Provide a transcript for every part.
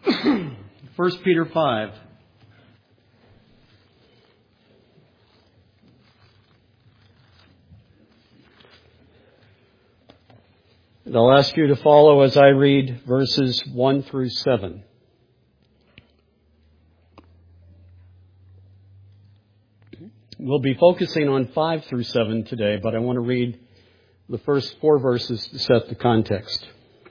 1 Peter 5. And I'll ask you to follow as I read verses 1 through 7. We'll be focusing on 5 through 7 today, but I want to read the first 4 verses to set the context.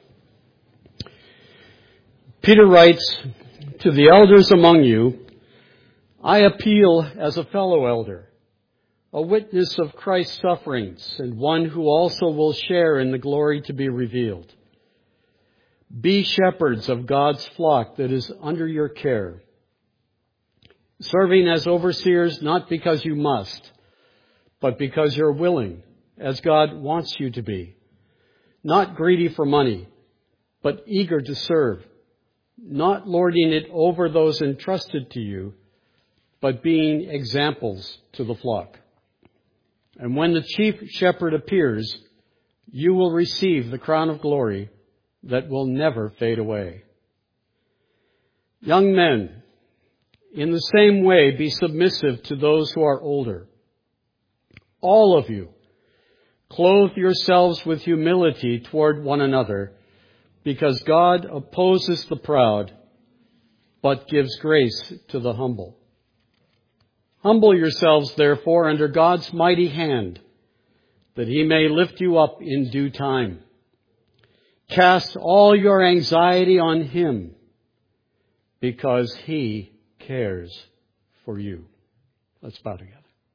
Peter writes, "To the elders among you, I appeal as a fellow elder, a witness of Christ's sufferings, and one who also will share in the glory to be revealed. Be shepherds of God's flock that is under your care, serving as overseers not because you must, but because you're willing, as God wants you to be, not greedy for money, but eager to serve, not lording it over those entrusted to you, but being examples to the flock. And when the chief shepherd appears, you will receive the crown of glory that will never fade away. Young men, in the same way, be submissive to those who are older. All of you, clothe yourselves with humility toward one another, because God opposes the proud, but gives grace to the humble. Humble yourselves, therefore, under God's mighty hand, that He may lift you up in due time. Cast all your anxiety on Him, because He cares for you." Let's bow together.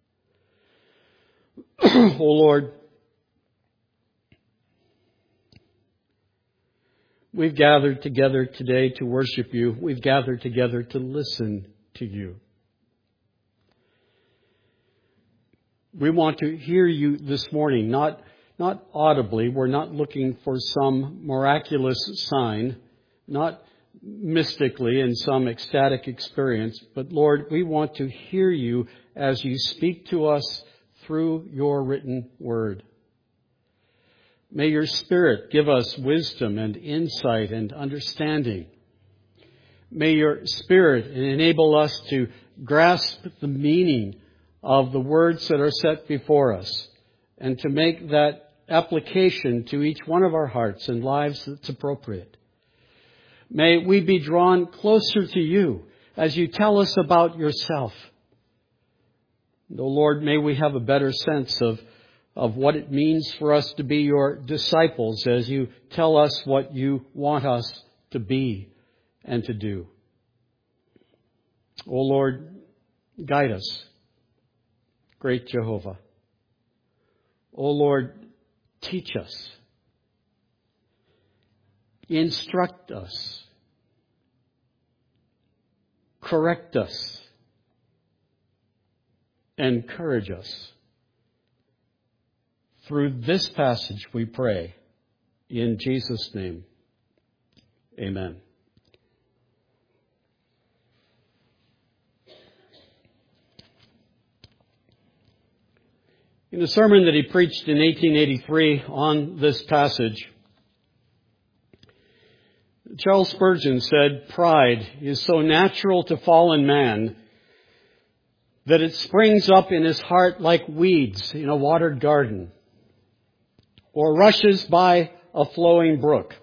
O Lord, we've gathered together today to worship You. We've gathered together to listen to You. We want to hear You this morning, not audibly. We're not looking for some miraculous sign, not mystically in some ecstatic experience. But Lord, we want to hear You as You speak to us through Your written word. May Your Spirit give us wisdom and insight and understanding. May Your Spirit enable us to grasp the meaning of the words that are set before us, and to make that application to each one of our hearts and lives that's appropriate. May we be drawn closer to You as You tell us about Yourself. And, oh Lord, may we have a better sense of what it means for us to be Your disciples as You tell us what You want us to be and to do. Oh Lord, guide us, great Jehovah. Oh Lord, teach us. Instruct us. Correct us. Encourage us. Through this passage we pray. In Jesus' name, amen. In a sermon that he preached in 1883 on this passage, Charles Spurgeon said, "Pride is so natural to fallen man that it springs up in his heart like weeds in a watered garden, or rushes by a flowing brook.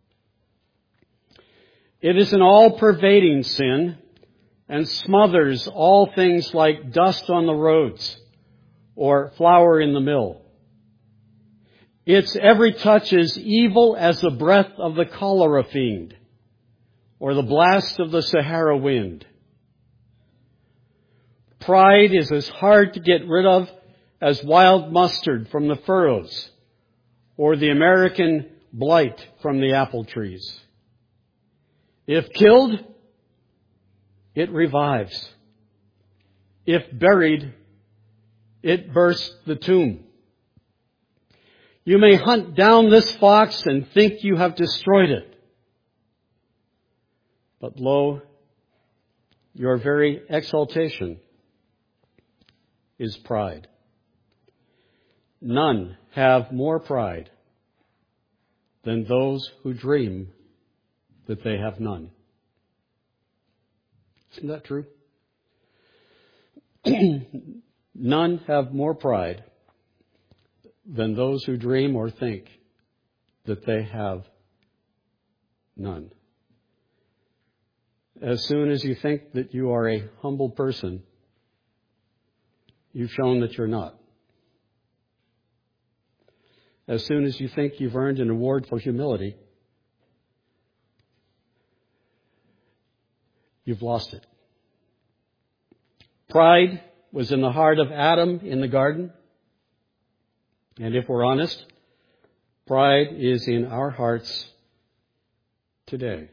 It is an all-pervading sin and smothers all things like dust on the roads or flour in the mill. Its every touch is evil as the breath of the cholera fiend or the blast of the Sahara wind. Pride is as hard to get rid of as wild mustard from the furrows or the American blight from the apple trees. If killed, it revives. If buried, it bursts the tomb. You may hunt down this fox and think you have destroyed it. But lo, your very exaltation is pride. None have more pride than those who dream that they have none." Isn't that true? None have more pride than those who dream or think that they have none. As soon as you think that you are a humble person, you've shown that you're not. As soon as you think you've earned an award for humility, you've lost it. Pride was in the heart of Adam in the garden. And if we're honest, pride is in our hearts today.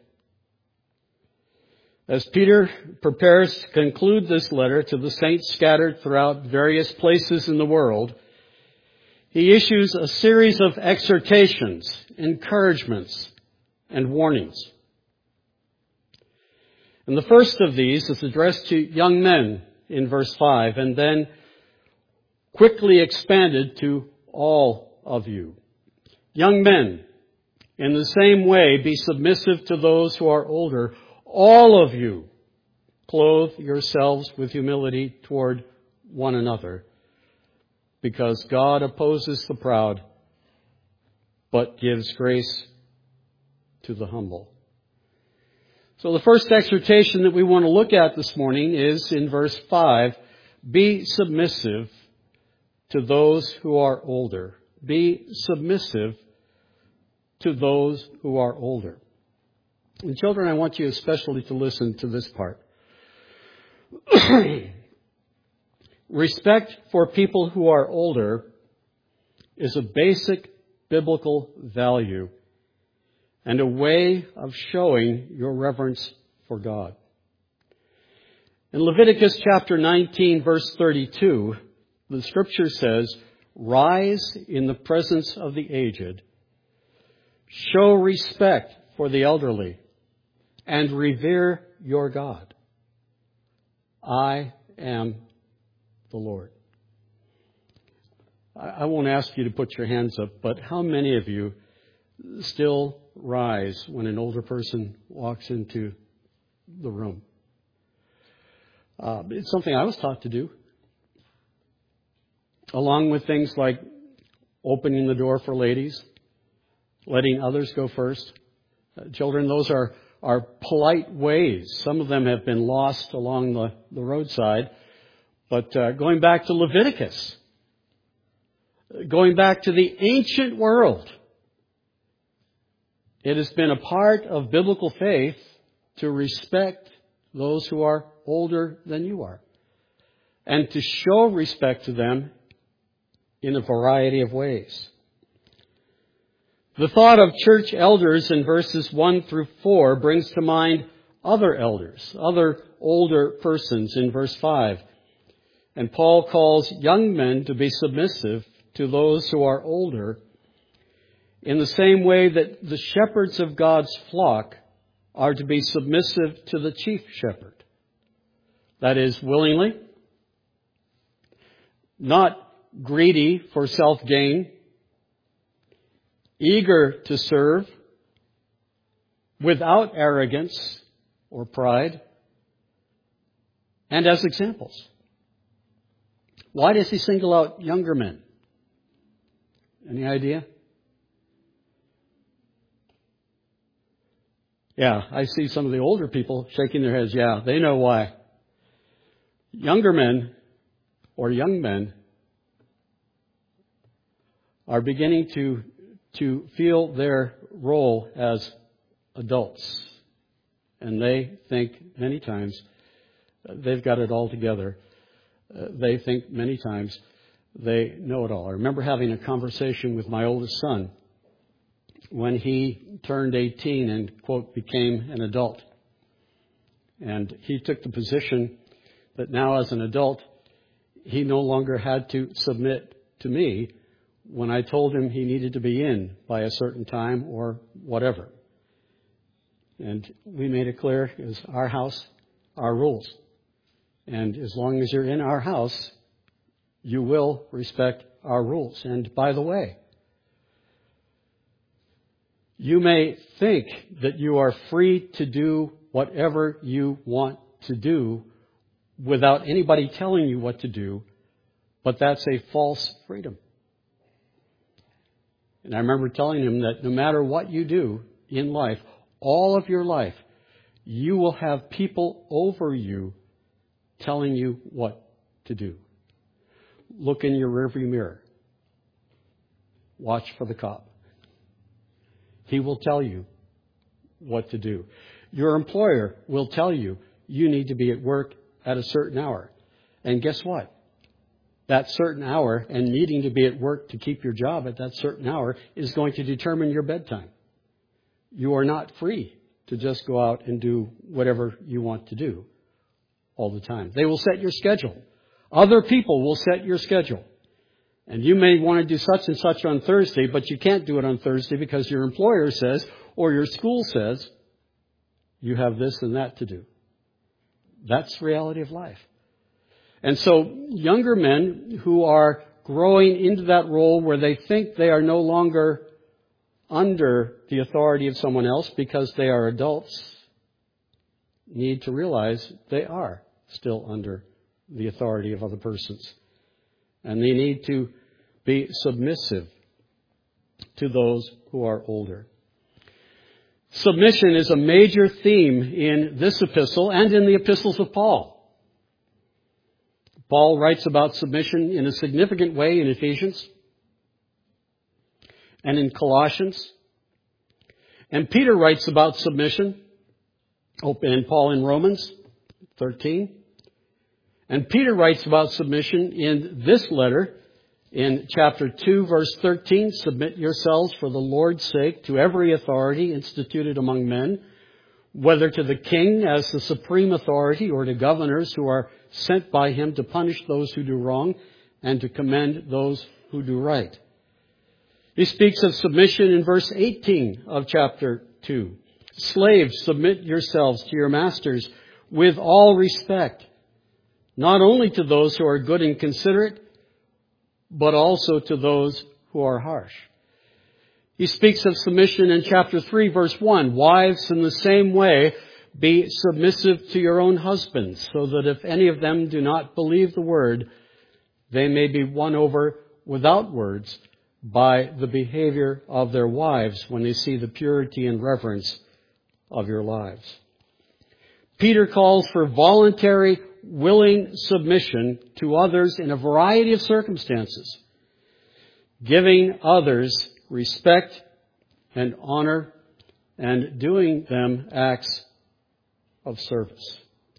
As Peter prepares to conclude this letter to the saints scattered throughout various places in the world, he issues a series of exhortations, encouragements, and warnings. And the first of these is addressed to young men in verse 5, and then quickly expanded to all of you. Young men, in the same way, be submissive to those who are older. All of you, clothe yourselves with humility toward one another, because God opposes the proud, but gives grace to the humble. So the first exhortation that we want to look at this morning is in verse 5, be submissive to those who are older. Be submissive to those who are older. And children, I want you especially to listen to this part. Respect for people who are older is a basic biblical value and a way of showing your reverence for God. In Leviticus chapter 19, verse 32, the scripture says, rise in the presence of the aged, show respect for the elderly, and revere your God. I am the Lord. I won't ask you to put your hands up, but how many of you still rise when an older person walks into the room? It's something I was taught to do. Along with things like opening the door for ladies, letting others go first. Children, those are polite ways. Some of them have been lost along the roadside. But going back to Leviticus, going back to the ancient world, it has been a part of biblical faith to respect those who are older than you are, and to show respect to them in a variety of ways. The thought of church elders in verses 1 through 4 brings to mind other elders, other older persons in verse 5. And Paul calls young men to be submissive to those who are older in the same way that the shepherds of God's flock are to be submissive to the chief shepherd. That is, willingly, not greedy for self-gain, eager to serve, without arrogance or pride, and as examples. Why does he single out younger men? Any idea? Yeah, I see some of the older people shaking their heads. Yeah, they know why. Younger men or young men are beginning to feel their role as adults. And they think many times they've got it all together. They think many times they know it all. I remember having a conversation with my oldest son when he turned 18 and, quote, became an adult. And he took the position that now as an adult, he no longer had to submit to me when I told him he needed to be in by a certain time or whatever. And we made it clear, it was our house, our rules. And as long as you're in our house, you will respect our rules. And by the way, you may think that you are free to do whatever you want to do without anybody telling you what to do, but that's a false freedom. And I remember telling him that no matter what you do in life, all of your life, you will have people over you telling you what to do. Look in your rearview mirror. Watch for the cop. He will tell you what to do. Your employer will tell you you need to be at work at a certain hour. And guess what? That certain hour and needing to be at work to keep your job at that certain hour is going to determine your bedtime. You are not free to just go out and do whatever you want to do all the time. They will set your schedule. Other people will set your schedule. And you may want to do such and such on Thursday, but you can't do it on Thursday because your employer says or your school says you have this and that to do. That's the reality of life. And so younger men who are growing into that role where they think they are no longer under the authority of someone else because they are adults need to realize they are still under the authority of other persons. And they need to be submissive to those who are older. Submission is a major theme in this epistle and in the epistles of Paul. Paul writes about submission in a significant way in Ephesians and in Colossians. And Peter writes about submission, and Paul in Romans 13. And Peter writes about submission in this letter in chapter 2, verse 13. Submit yourselves for the Lord's sake to every authority instituted among men, whether to the king as the supreme authority or to governors who are sent by him to punish those who do wrong and to commend those who do right. He speaks of submission in verse 18 of chapter 2. Slaves, submit yourselves to your masters with all respect, not only to those who are good and considerate, but also to those who are harsh. He speaks of submission in chapter 3, verse 1. Wives, in the same way, be submissive to your own husbands, so that if any of them do not believe the word, they may be won over without words by the behavior of their wives when they see the purity and reverence of your lives. Peter calls for voluntary, willing submission to others in a variety of circumstances, giving others respect and honor and doing them acts of service.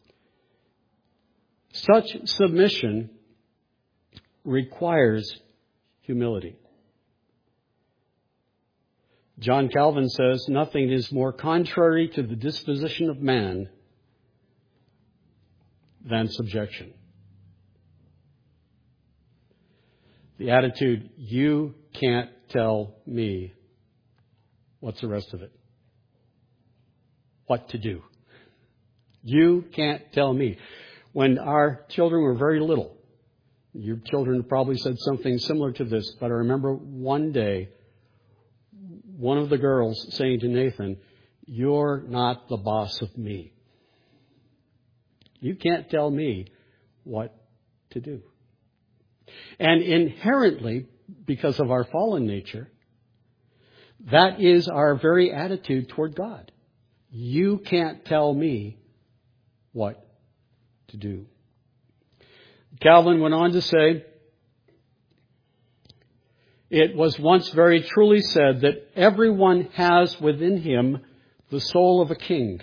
Such submission requires humility. John Calvin says, nothing is more contrary to the disposition of man than subjection. The attitude, you can't tell me, what's the rest of it? What to do. You can't tell me. When our children were very little, your children probably said something similar to this, but I remember one day, one of the girls saying to Nathan, you're not the boss of me. You can't tell me what to do. And inherently, because of our fallen nature, that is our very attitude toward God. You can't tell me what to do. Calvin went on to say, it was once very truly said that everyone has within him the soul of a king.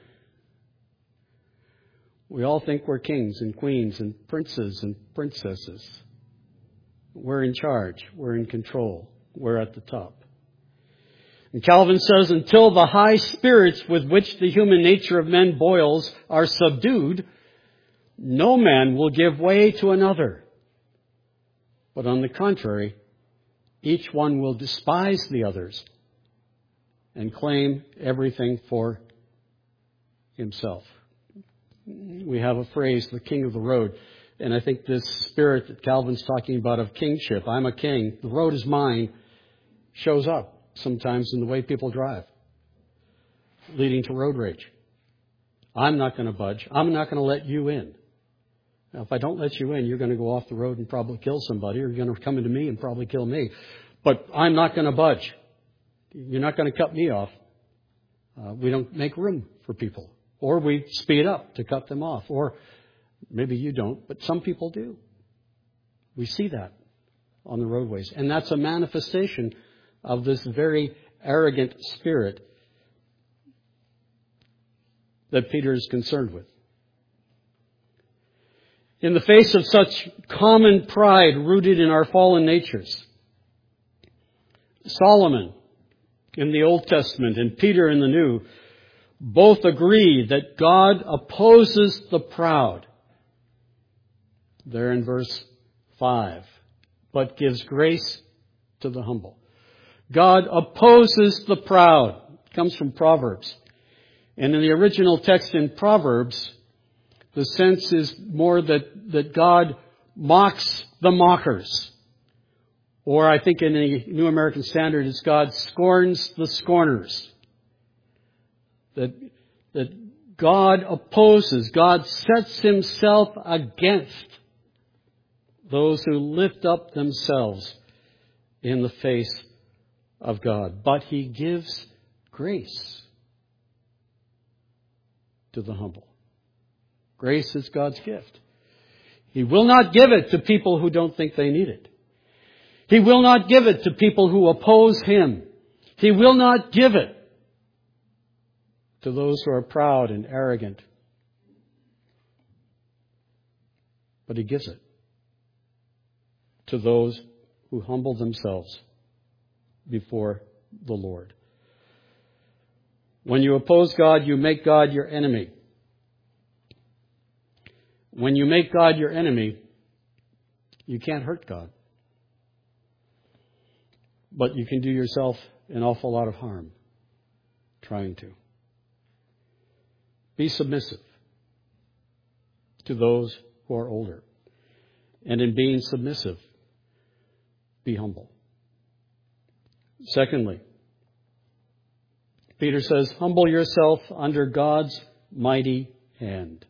We all think we're kings and queens and princes and princesses. We're in charge. We're in control. We're at the top. And Calvin says, until the high spirits with which the human nature of men boils are subdued, no man will give way to another. But on the contrary, each one will despise the others and claim everything for himself. We have a phrase, the king of the road. And I think this spirit that Calvin's talking about of kingship, I'm a king, the road is mine, shows up sometimes in the way people drive, leading to road rage. I'm not going to budge. I'm not going to let you in. Now, if I don't let you in, you're going to go off the road and probably kill somebody, or you're going to come into me and probably kill me. But I'm not going to budge. You're not going to cut me off. We don't make room for people. Or we speed up to cut them off. Or maybe you don't, but some people do. We see that on the roadways. And that's a manifestation of this very arrogant spirit that Peter is concerned with. In the face of such common pride rooted in our fallen natures, Solomon in the Old Testament and Peter in the New both agree that God opposes the proud. There in verse 5, but gives grace to the humble. God opposes the proud. It comes from Proverbs. And in the original text in Proverbs, the sense is more that God mocks the mockers. Or I think in the New American Standard, it's God scorns the scorners. That God opposes, God sets himself against those who lift up themselves in the face of God. But he gives grace to the humble. Grace is God's gift. He will not give it to people who don't think they need it. He will not give it to people who oppose him. He will not give it to those who are proud and arrogant. But he gives it to those who humble themselves before the Lord. When you oppose God, you make God your enemy. When you make God your enemy, you can't hurt God. But you can do yourself an awful lot of harm trying to. Be submissive to those who are older. And in being submissive, be humble. Secondly, Peter says, humble yourself under God's mighty hand.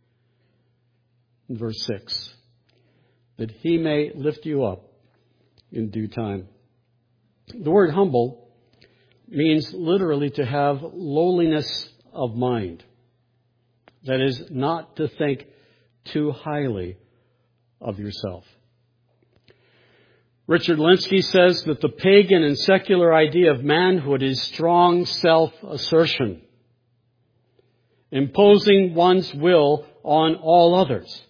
In verse 6, that he may lift you up in due time. The word humble means literally to have lowliness of mind. That is, not to think too highly of yourself. Richard Lenski says that the pagan and secular idea of manhood is strong self-assertion, imposing one's will on all others.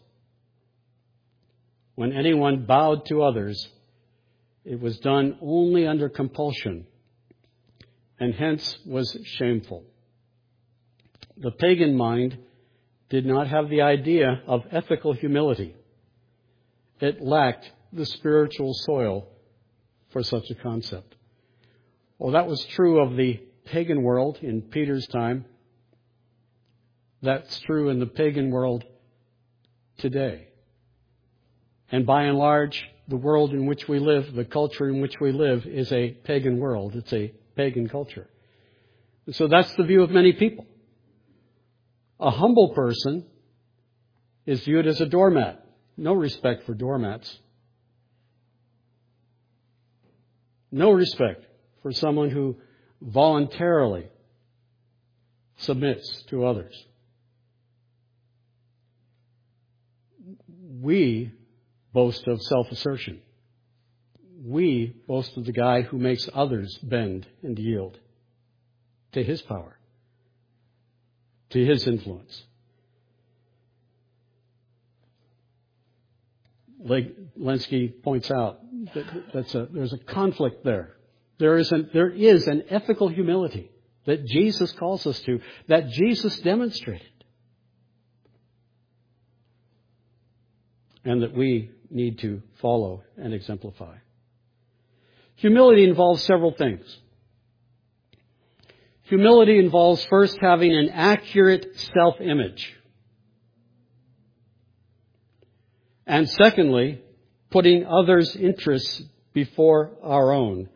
When anyone bowed to others, it was done only under compulsion, and hence was shameful. The pagan mind did not have the idea of ethical humility. It lacked the spiritual soil for such a concept. Well, that was true of the pagan world in Peter's time. That's true in the pagan world today. And by and large, the world in which we live, the culture in which we live, is a pagan world. It's a pagan culture. And so that's the view of many people. A humble person is viewed as a doormat. No respect for doormats. No respect for someone who voluntarily submits to others. We boast of self-assertion. We boast of the guy who makes others bend and yield to his power, to his influence. Lenski points out that there's a conflict there. There is an ethical humility that Jesus calls us to, that Jesus demonstrated, and that we need to follow and exemplify. Humility involves several things. Humility involves first having an accurate self-image. And secondly, putting others' interests before our own,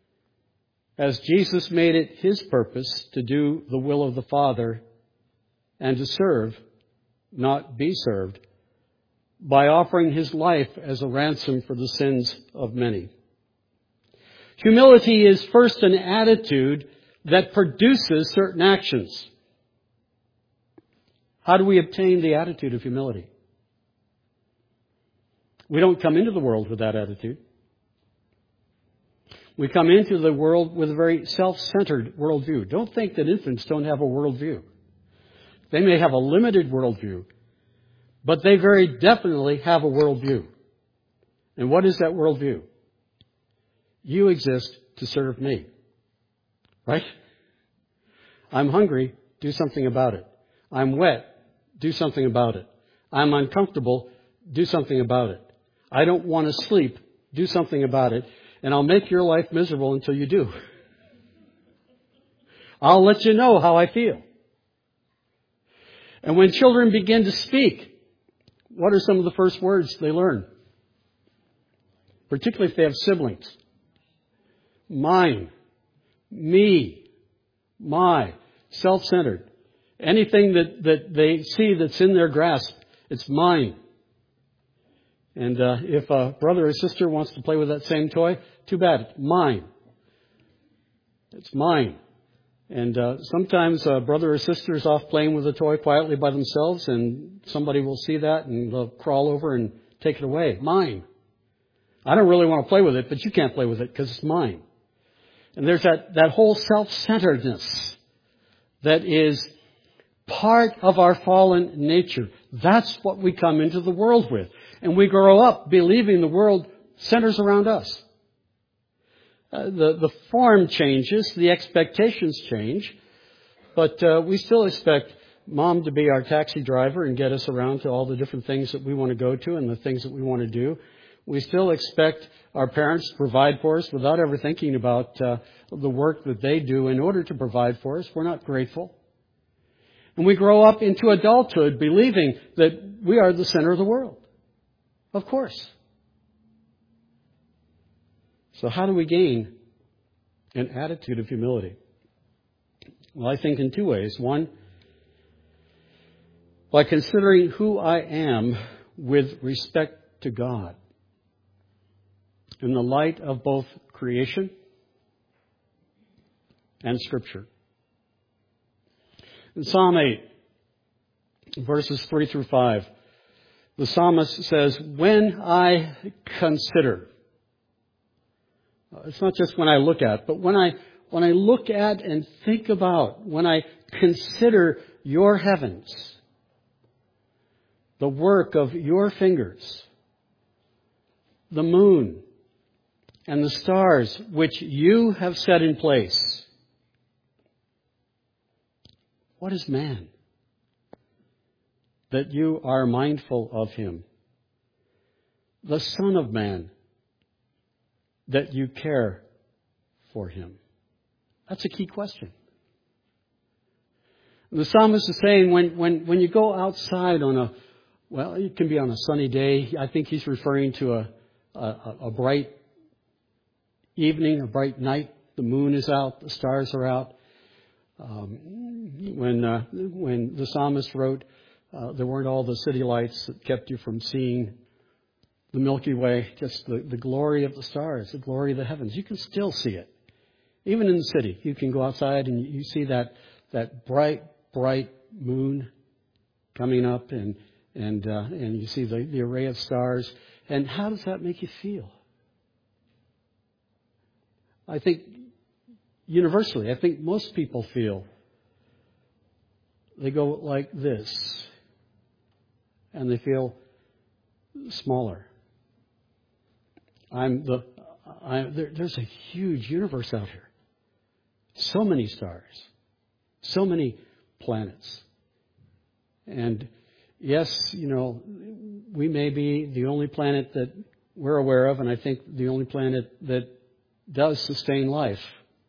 as Jesus made it his purpose to do the will of the Father and to serve, not be served, by offering his life as a ransom for the sins of many. Humility is first an attitude that produces certain actions. How do we obtain the attitude of humility? We don't come into the world with that attitude. We come into the world with a very self-centered worldview. Don't think that infants don't have a worldview. They may have a limited worldview, but they very definitely have a worldview. And what is that worldview? You exist to serve me. Right? I'm hungry, do something about it. I'm wet, do something about it. I'm uncomfortable, do something about it. I don't want to sleep, do something about it. And I'll make your life miserable until you do. I'll let you know how I feel. And when children begin to speak, what are some of the first words they learn? Particularly if they have siblings. Mine, me, my, self-centered. Anything that they see that's in their grasp, it's mine. And if a brother or sister wants to play with that same toy, too bad, it's mine. It's mine. And sometimes a brother or sister is off playing with a toy quietly by themselves, and somebody will see that and they'll crawl over and take it away. Mine. I don't really want to play with it, but you can't play with it because it's mine. And there's that whole self-centeredness that is part of our fallen nature. That's what we come into the world with. And we grow up believing the world centers around us. The form changes, the expectations change, but we still expect Mom to be our taxi driver and get us around to all the different things that we want to go to and the things that we want to do. We still expect our parents to provide for us without ever thinking about the work that they do in order to provide for us. We're not grateful. And we grow up into adulthood believing that we are the center of the world. Of course. So how do we gain an attitude of humility? Well, I think in two ways. One, by considering who I am with respect to God in the light of both creation and Scripture. In Psalm 8, verses 3 through 5, the psalmist says, when I consider, it's not just when I look at, but when I look at and think about, when I consider your heavens, the work of your fingers, the moon and the stars which you have set in place. What is man that you are mindful of him? The Son of Man that you care for him? That's a key question. The psalmist is saying when you go outside on it can be on a sunny day. I think he's referring to a bright evening, a bright night. The moon is out, the stars are out. When the psalmist wrote, there weren't all the city lights that kept you from seeing the Milky Way, just the glory of the stars, the glory of the heavens. You can still see it. Even in the city, you can go outside and you see that bright moon coming up and you see the array of stars. And how does that make you feel? I think universally, I think most people feel they go like this and they feel smaller. There's a huge universe out here. So many stars. So many planets. And yes, we may be the only planet that we're aware of, and I think the only planet that does sustain life.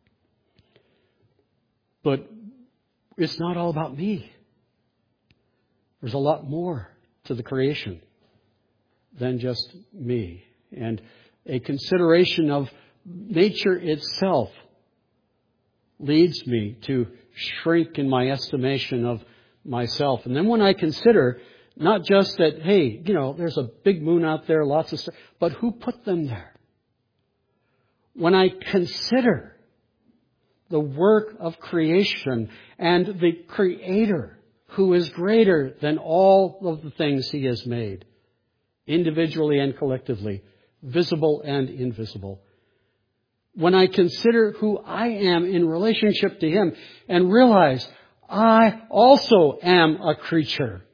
But it's not all about me. There's a lot more to the creation than just me. And a consideration of nature itself leads me to shrink in my estimation of myself. And then when I consider not just that, hey, there's a big moon out there, lots of stuff, but who put them there? When I consider the work of creation and the Creator who is greater than all of the things He has made, individually and collectively, visible and invisible. When I consider who I am in relationship to Him and realize I also am a creature.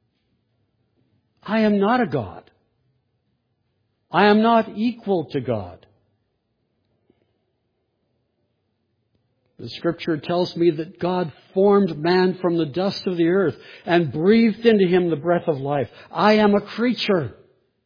I am not a God. I am not equal to God. The Scripture tells me that God formed man from the dust of the earth and breathed into him the breath of life. I am a creature.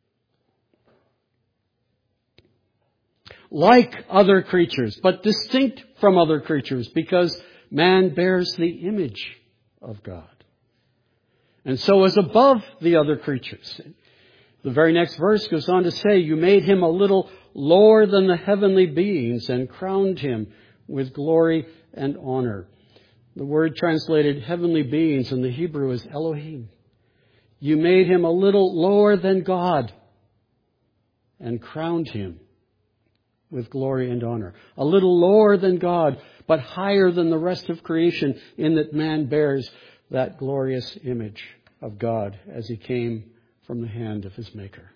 Like other creatures, but distinct from other creatures, because man bears the image of God. And so is above the other creatures. The very next verse goes on to say, you made him a little lower than the heavenly beings and crowned him with glory and honor. The word translated heavenly beings in the Hebrew is Elohim. You made him a little lower than God and crowned him with glory and honor. A little lower than God, but higher than the rest of creation in that man bears that glorious image of God as he came from the hand of his Maker.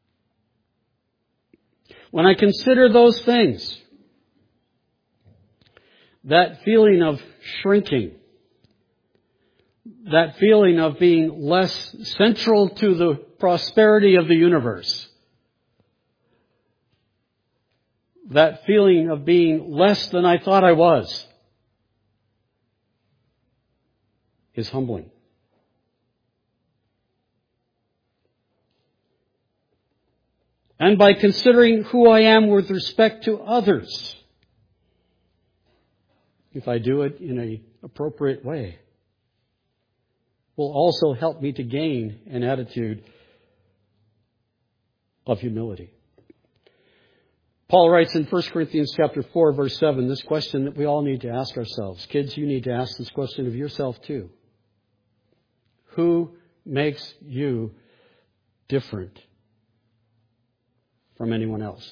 When I consider those things, that feeling of shrinking, that feeling of being less central to the prosperity of the universe, that feeling of being less than I thought I was, is humbling. And by considering who I am with respect to others, if I do it in an appropriate way, will also help me to gain an attitude of humility. Paul writes in 1 Corinthians chapter 4, verse 7, this question that we all need to ask ourselves. Kids, you need to ask this question of yourself too. Who makes you different from anyone else?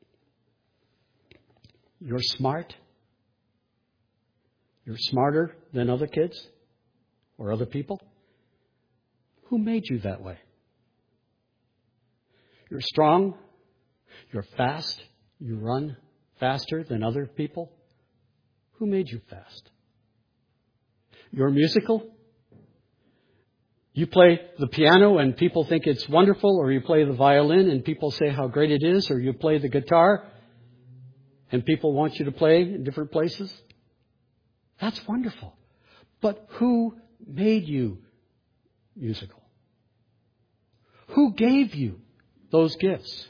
You're smart? You're smarter than other kids or other people? Who made you that way? You're strong? You're fast? You run faster than other people? Who made you fast? You're musical? You play the piano and people think it's wonderful, or you play the violin and people say how great it is, or you play the guitar and people want you to play in different places? That's wonderful. But who made you musical? Who gave you those gifts?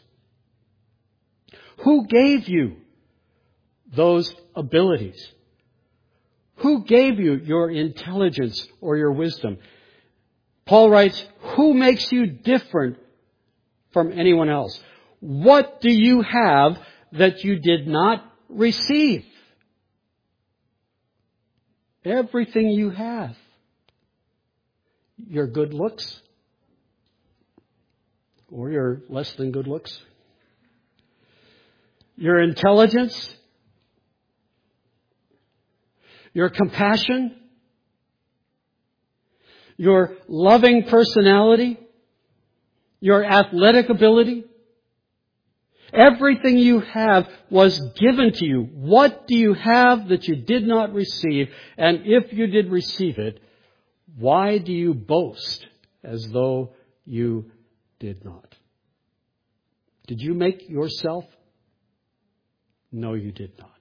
Who gave you those abilities? Who gave you your intelligence or your wisdom? Paul writes, who makes you different from anyone else? What do you have that you did not receive? Everything you have. Your good looks, or your less than good looks. Your intelligence. Your compassion. Your loving personality. Your athletic ability. Everything you have was given to you. What do you have that you did not receive? And if you did receive it, why do you boast as though you did not? Did you make yourself? No, you did not.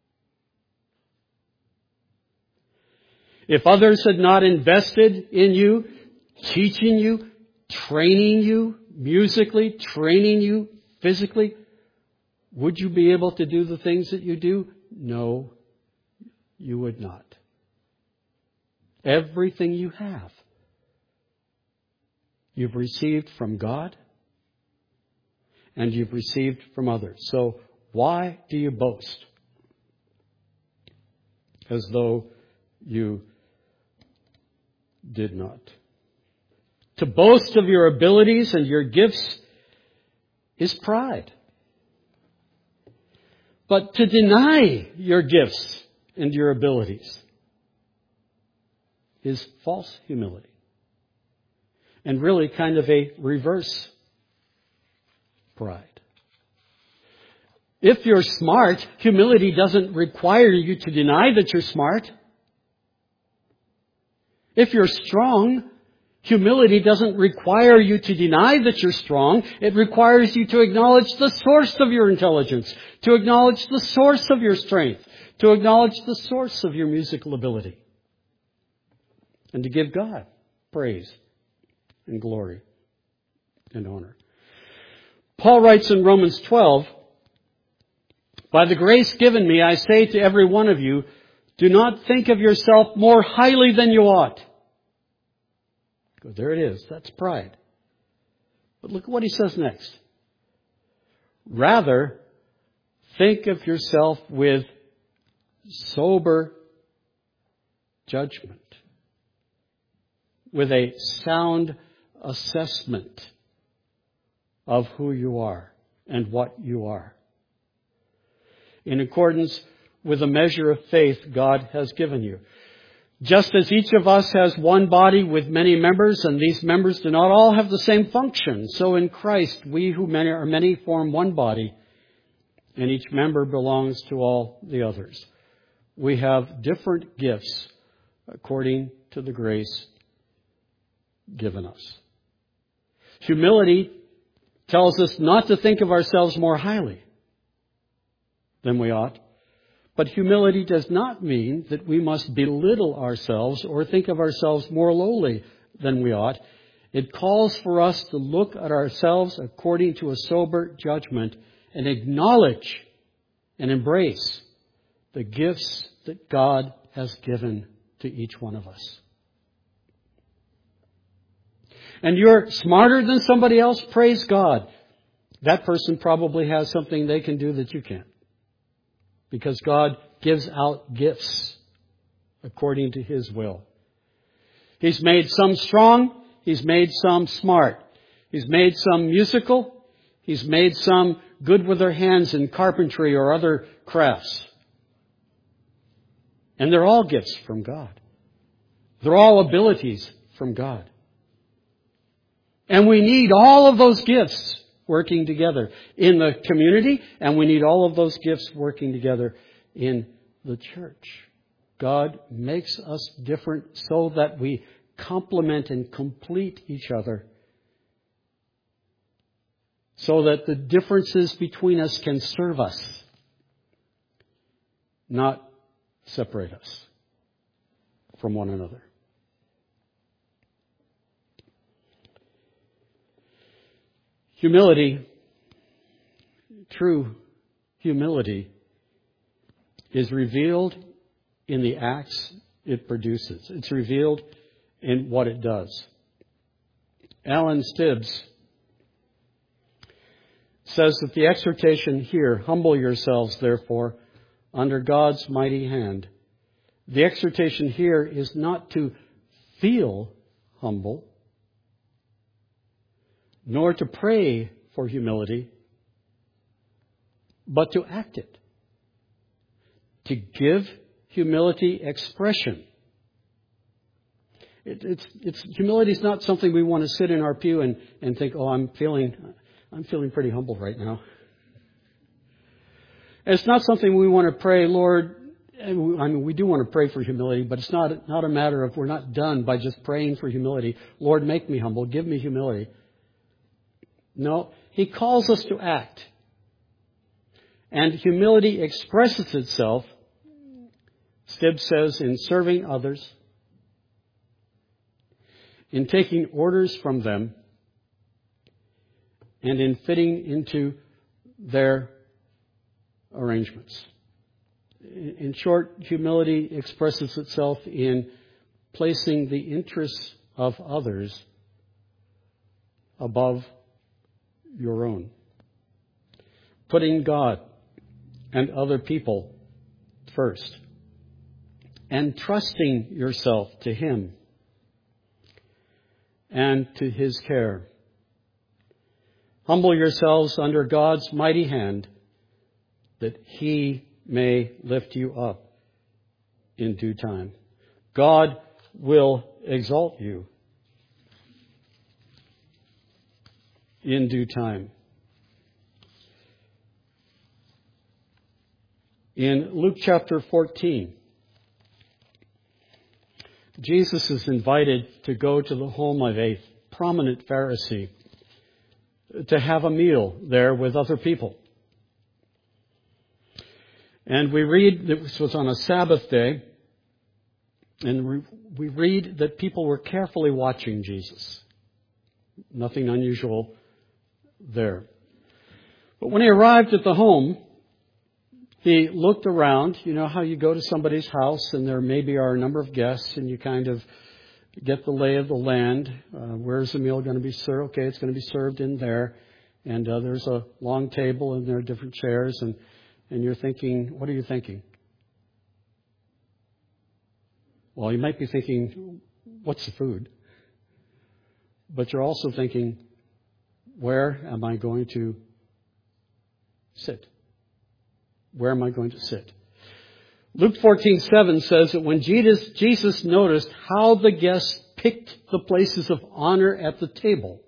If others had not invested in you, teaching you, training you musically, training you physically, would you be able to do the things that you do? No, you would not. Everything you have, you've received from God and you've received from others. So why do you boast as though you did not. To boast of your abilities and your gifts is pride. But to deny your gifts and your abilities is false humility. And really kind of a reverse pride. If you're smart, humility doesn't require you to deny that you're smart. If you're strong, humility doesn't require you to deny that you're strong. It requires you to acknowledge the source of your intelligence, to acknowledge the source of your strength, to acknowledge the source of your musical ability, and to give God praise and glory and honor. Paul writes in Romans 12, "By the grace given me, I say to every one of you, do not think of yourself more highly than you ought." Well, there it is. That's pride. But look at what he says next. "Rather, think of yourself with sober judgment, with a sound assessment of who you are and what you are, in accordance with the measure of faith God has given you. Just as each of us has one body with many members, and these members do not all have the same function, so in Christ we who are many form one body, and each member belongs to all the others. We have different gifts according to the grace given us." Humility tells us not to think of ourselves more highly than we ought. But humility does not mean that we must belittle ourselves or think of ourselves more lowly than we ought. It calls for us to look at ourselves according to a sober judgment and acknowledge and embrace the gifts that God has given to each one of us. And you're smarter than somebody else? Praise God. That person probably has something they can do that you can't. Because God gives out gifts according to His will. He's made some strong. He's made some smart. He's made some musical. He's made some good with their hands in carpentry or other crafts. And they're all gifts from God. They're all abilities from God. And we need all of those gifts working together in the community, and we need all of those gifts working together in the church. God makes us different so that we complement and complete each other, so that the differences between us can serve us, not separate us from one another. Humility, true humility, is revealed in the acts it produces. It's revealed in what it does. Alan Stibbs says that the exhortation here, "Humble yourselves, therefore, under God's mighty hand." The exhortation here is not to feel humble, nor to pray for humility, but to act it. To give humility expression. Humility is not something we want to sit in our pew and think, "Oh, I'm feeling pretty humble right now." It's not something we want to pray, "Lord," I mean, we do want to pray for humility, but it's not a matter of, we're not done by just praying for humility. "Lord, make me humble. Give me humility." No, He calls us to act. And humility expresses itself, Stibbs says, in serving others, in taking orders from them, and in fitting into their arrangements. In short, humility expresses itself in placing the interests of others above your own. Putting God and other people first. And trusting yourself to Him and to His care. Humble yourselves under God's mighty hand, that He may lift you up in due time. God will exalt you in due time. In Luke chapter 14, Jesus is invited to go to the home of a prominent Pharisee to have a meal there with other people. And we read, this was on a Sabbath day, and we read that people were carefully watching Jesus. Nothing unusual there. But when he arrived at the home, he looked around. You know how you go to somebody's house and there maybe are a number of guests and you kind of get the lay of the land. Where's the meal going to be served? Okay, it's going to be served in there. And there's a long table and there are different chairs. And you're thinking, what are you thinking? Well, you might be thinking, what's the food? But you're also thinking, where am I going to sit? Where am I going to sit? Luke 14:7 says that when Jesus noticed how the guests picked the places of honor at the table,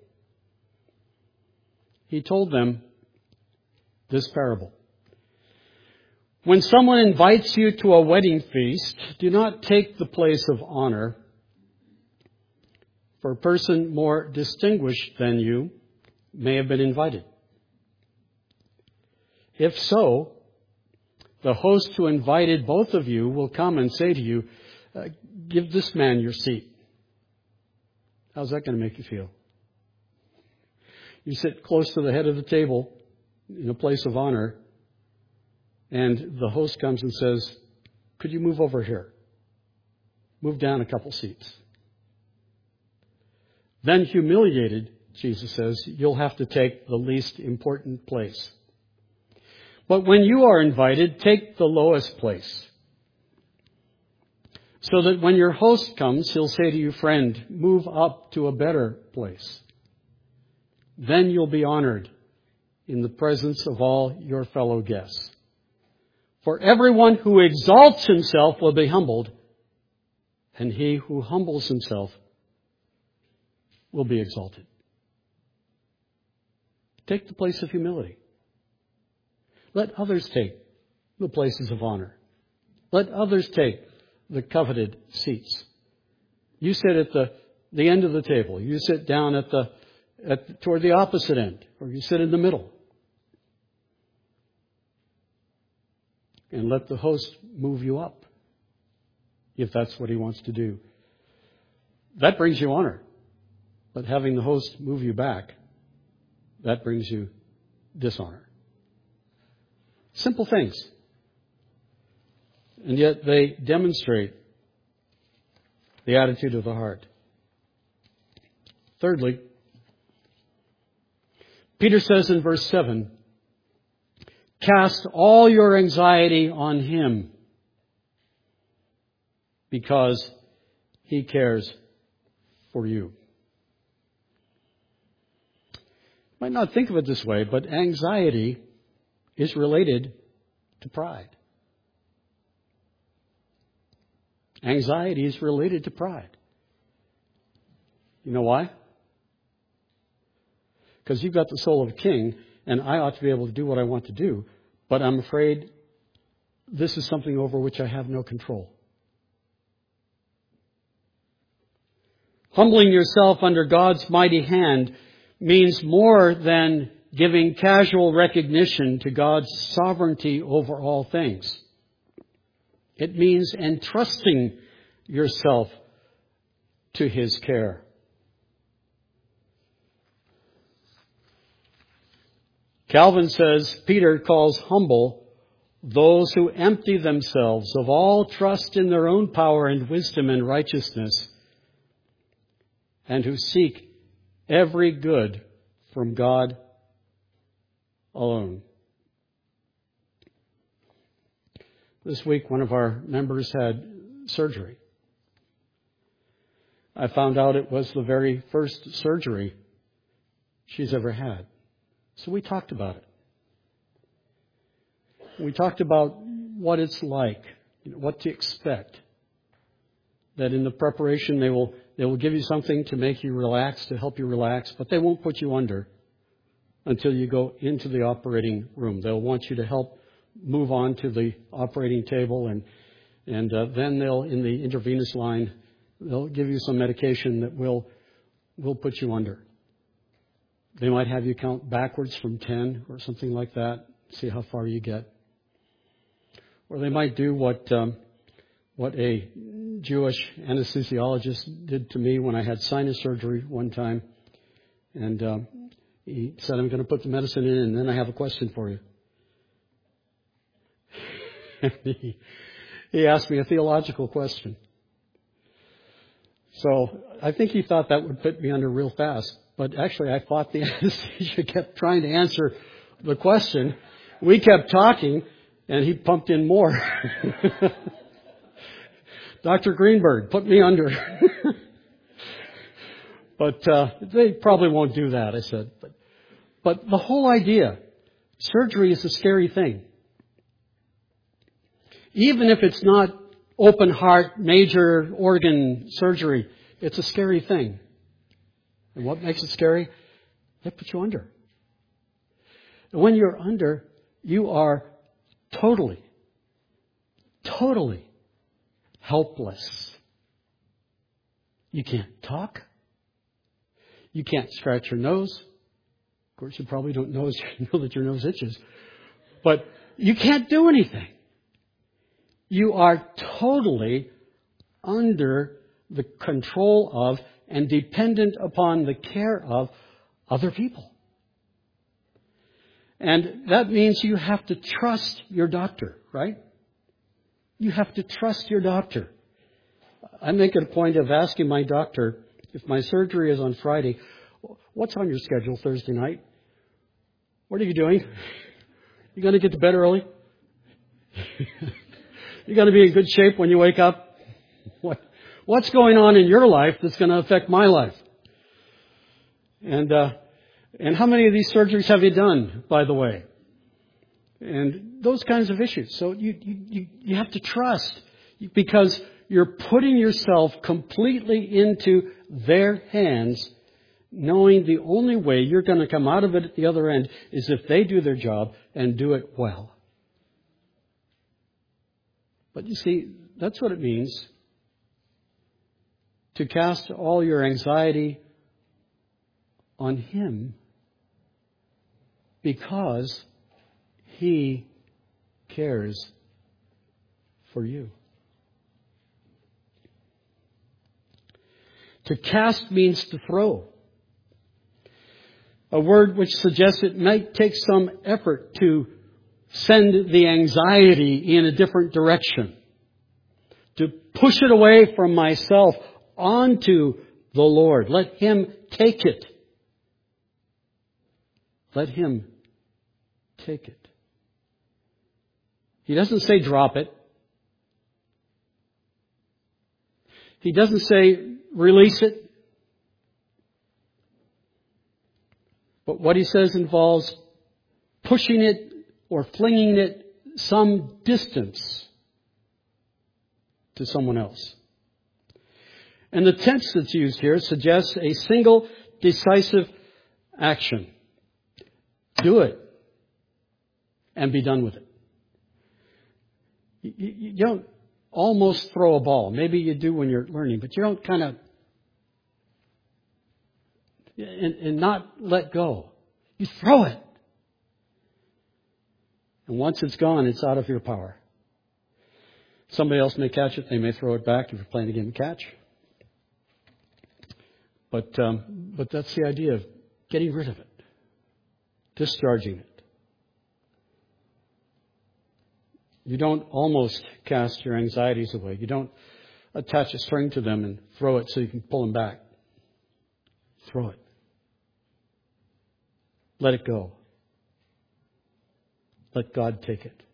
He told them this parable. When someone invites you to a wedding feast, do not take the place of honor, for a person more distinguished than you may have been invited. If so, the host who invited both of you will come and say to you, give this man your seat. How's that going to make you feel? You sit close to the head of the table in a place of honor, and the host comes and says, could you move over here? Move down a couple seats. Then humiliated, Jesus says, you'll have to take the least important place. But when you are invited, take the lowest place, so that when your host comes, he'll say to you, friend, move up to a better place. Then you'll be honored in the presence of all your fellow guests. For everyone who exalts himself will be humbled, and he who humbles himself will be exalted. Take the place of humility. Let others take the places of honor. Let others take the coveted seats. You sit at the end of the table. You sit down toward the opposite end, or you sit in the middle. And let the host move you up, if that's what he wants to do. That brings you honor. But having the host move you back, that brings you dishonor. Simple things. And yet they demonstrate the attitude of the heart. Thirdly, Peter says in verse 7, cast all your anxiety on Him, because He cares for you. You might not think of it this way, but anxiety is related to pride. Anxiety is related to pride. You know why? Because you've got the soul of a king, and I ought to be able to do what I want to do, but I'm afraid this is something over which I have no control. Humbling yourself under God's mighty hand means more than giving casual recognition to God's sovereignty over all things. It means entrusting yourself to His care. Calvin says Peter calls humble those who empty themselves of all trust in their own power and wisdom and righteousness, and who seek every good from God alone. This week, one of our members had surgery. I found out it was the very first surgery she's ever had. So we talked about it. We talked about what it's like, what to expect. That in the preparation they will give you something to make you relax, to help you relax, but they won't put you under until you go into the operating room. They'll want you to help move on to the operating table, and then they'll, in the intravenous line, they'll give you some medication that will put you under. They might have you count backwards from 10 or something like that, see how far you get. Or they might do what a Jewish anesthesiologist did to me when I had sinus surgery one time. And he said, I'm going to put the medicine in, and then I have a question for you. He asked me a theological question. So I think he thought that would put me under real fast. But actually, I thought the anesthesia kept trying to answer the question. We kept talking, and he pumped in more. Dr. Greenberg, put me under. But they probably won't do that, I said. But the whole idea, surgery is a scary thing. Even if it's not open heart, major organ surgery, it's a scary thing. And what makes it scary? They put you under. And when you're under, you are totally helpless. You can't talk. You can't scratch your nose. Of course, you probably don't know that your nose itches. But you can't do anything. You are totally under the control of and dependent upon the care of other people. And that means you have to trust your doctor, right? You have to trust your doctor. I make it a point of asking my doctor, if my surgery is on Friday, what's on your schedule Thursday night? What are you doing? You going to get to bed early? You going to be in good shape when you wake up? What's going on in your life that's going to affect my life? And how many of these surgeries have you done, by the way? And those kinds of issues. So you have to trust, because you're putting yourself completely into their hands, knowing the only way you're going to come out of it at the other end is if they do their job and do it well. But you see, that's what it means to cast all your anxiety on Him, because He cares for you. To cast means to throw. A word which suggests it might take some effort to send the anxiety in a different direction. To push it away from myself onto the Lord. Let Him take it. Let Him take it. He doesn't say drop it. He doesn't say release it. But what He says involves pushing it or flinging it some distance to someone else. And the tense that's used here suggests a single decisive action. Do it and be done with it. You don't almost throw a ball. Maybe you do when you're learning, but you don't kind of and not let go. You throw it. And once it's gone, it's out of your power. Somebody else may catch it. They may throw it back if you're playing a game of catch. But that's the idea of getting rid of it, discharging it. You don't almost cast your anxieties away. You don't attach a string to them and throw it so you can pull them back. Throw it. Let it go. Let God take it.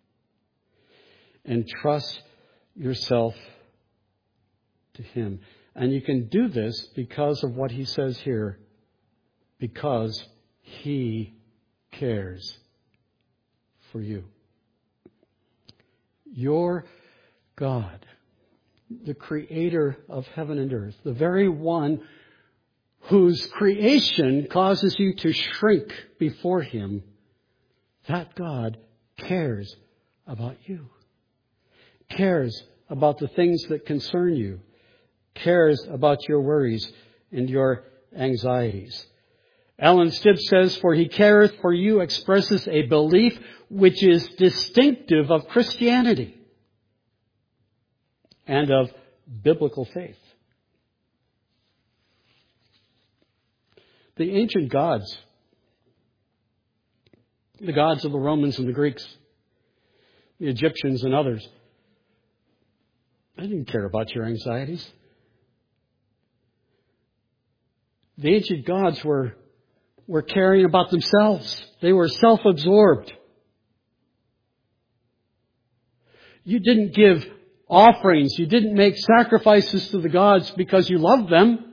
And trust yourself to Him. And you can do this because of what he says here. Because he cares for you. Your God, the creator of heaven and earth, the very one whose creation causes you to shrink before him, that God cares about you. Cares about the things that concern you. Cares about your worries and your anxieties. Alan Stibb says, "For he careth for you" expresses a belief which is distinctive of Christianity and of biblical faith. The ancient gods, the gods of the Romans and the Greeks, the Egyptians and others, they didn't care about your anxieties. The ancient gods were caring about themselves. They were self-absorbed. You didn't give offerings. You didn't make sacrifices to the gods because you loved them.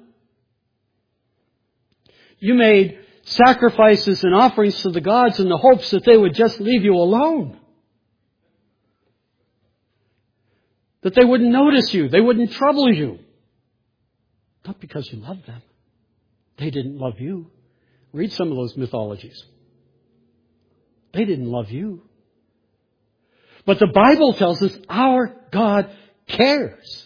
You made sacrifices and offerings to the gods in the hopes that they would just leave you alone. That they wouldn't notice you. They wouldn't trouble you. Not because you loved them. They didn't love you. Read some of those mythologies. They didn't love you. But the Bible tells us our God cares.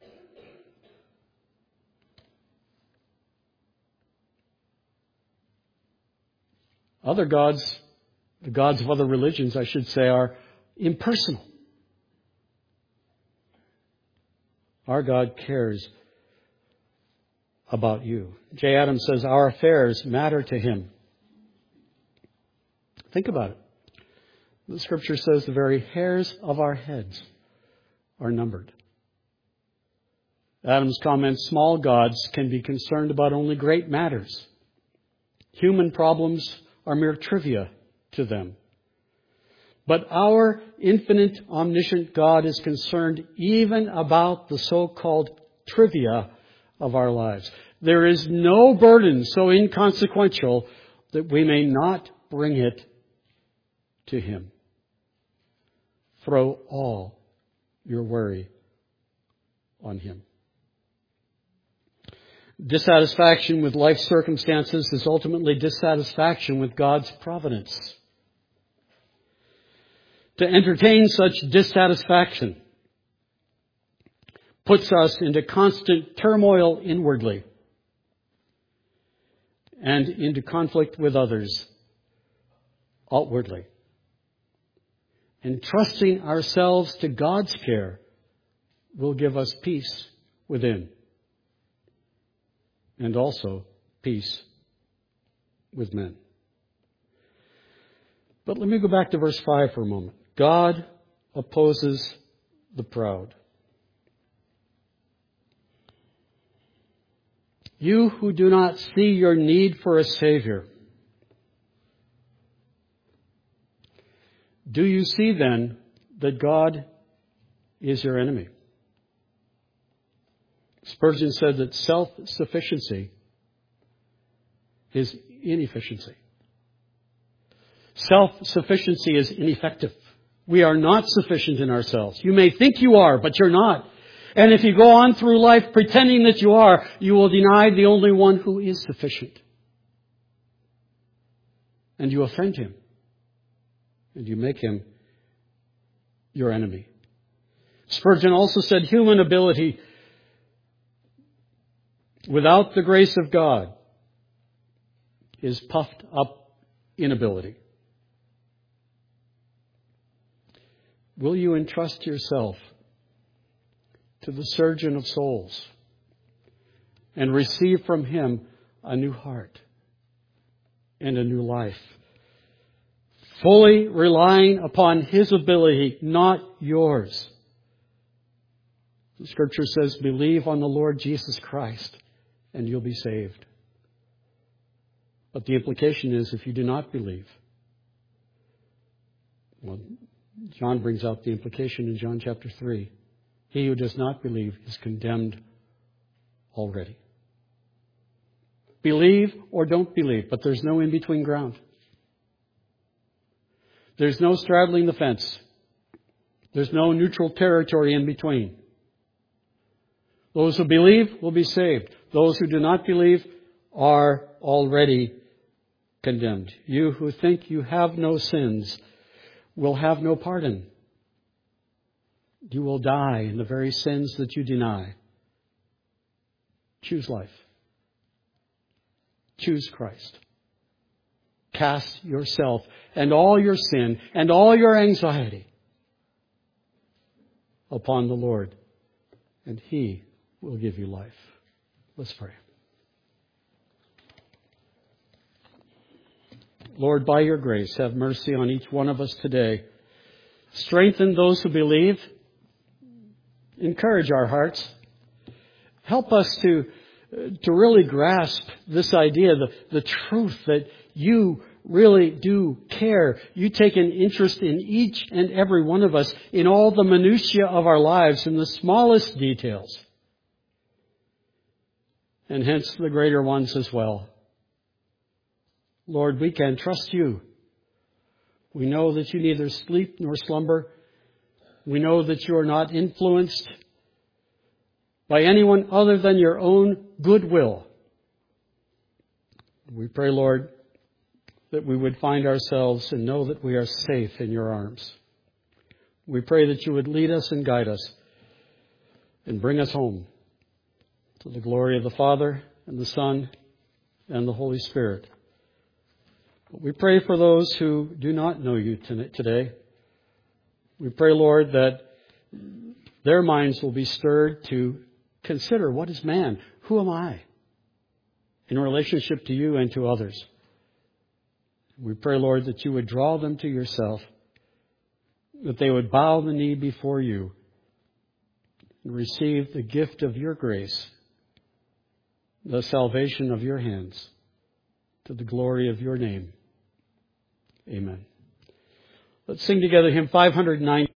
Other gods, the gods of other religions, I should say, are impersonal. Our God cares about you. J. Adams says our affairs matter to him. Think about it. The Scripture says the very hairs of our heads are numbered. Adams comments, small gods can be concerned about only great matters. Human problems are mere trivia to them. But our infinite, omniscient God is concerned even about the so-called trivia of our lives. There is no burden so inconsequential that we may not bring it to Him. Throw all your worry on Him. Dissatisfaction with life circumstances is ultimately dissatisfaction with God's providence. To entertain such dissatisfaction puts us into constant turmoil inwardly and into conflict with others outwardly. And trusting ourselves to God's care will give us peace within and also peace with men. But let me go back to verse 5 for a moment. God opposes the proud. You who do not see your need for a Savior, do you see then that God is your enemy? Spurgeon said that self-sufficiency is inefficiency. Self-sufficiency is ineffective. We are not sufficient in ourselves. You may think you are, but you're not. And if you go on through life pretending that you are, you will deny the only one who is sufficient. And you offend Him. And you make Him your enemy. Spurgeon also said human ability without the grace of God is puffed up inability. Will you entrust yourself to the surgeon of souls and receive from Him a new heart and a new life, fully relying upon His ability, not yours? The Scripture says, believe on the Lord Jesus Christ and you'll be saved. But the implication is, if you do not believe, well, John brings out the implication in John chapter 3. He who does not believe is condemned already. Believe or don't believe, but there's no in-between ground. There's no straddling the fence. There's no neutral territory in between. Those who believe will be saved. Those who do not believe are already condemned. You who think you have no sins will have no pardon. You will die in the very sins that you deny. Choose life. Choose Christ. Cast yourself and all your sin and all your anxiety upon the Lord, and He will give you life. Let's pray. Lord, by your grace, have mercy on each one of us today. Strengthen those who believe. Encourage our hearts. Help us to really grasp this idea, the truth that you really do care. You take an interest in each and every one of us, in all the minutiae of our lives, in the smallest details, and hence the greater ones as well. Lord, we can trust you. We know that you neither sleep nor slumber. We know that you are not influenced by anyone other than your own goodwill. We pray, Lord, that we would find ourselves and know that we are safe in your arms. We pray that you would lead us and guide us and bring us home to the glory of the Father and the Son and the Holy Spirit. We pray for those who do not know you today. We pray, Lord, that their minds will be stirred to consider, what is man? Who am I in relationship to you and to others? We pray, Lord, that you would draw them to yourself, that they would bow the knee before you and receive the gift of your grace, the salvation of your hands, to the glory of your name. Amen. Let's sing together hymn 509.